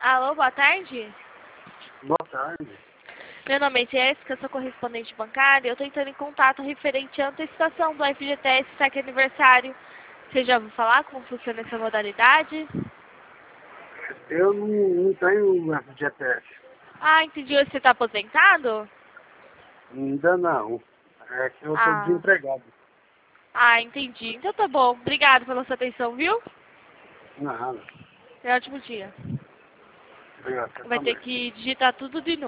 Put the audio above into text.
Alô, boa tarde. Boa tarde. Meu nome é Jéssica, sou correspondente bancária. Eu estou entrando em contato referente à antecipação do FGTS SAC Aniversário. Você já ouviu falar como funciona essa modalidade? Eu não tenho FGTS. Ah, entendi. Você está aposentado? Ainda não. É que eu estou Ah, desempregado. entendi. Então tá bom. Obrigado pela sua atenção, viu? Nada. Tenha um ótimo dia. Obrigado, você Vai ter também. que digitar tudo de novo.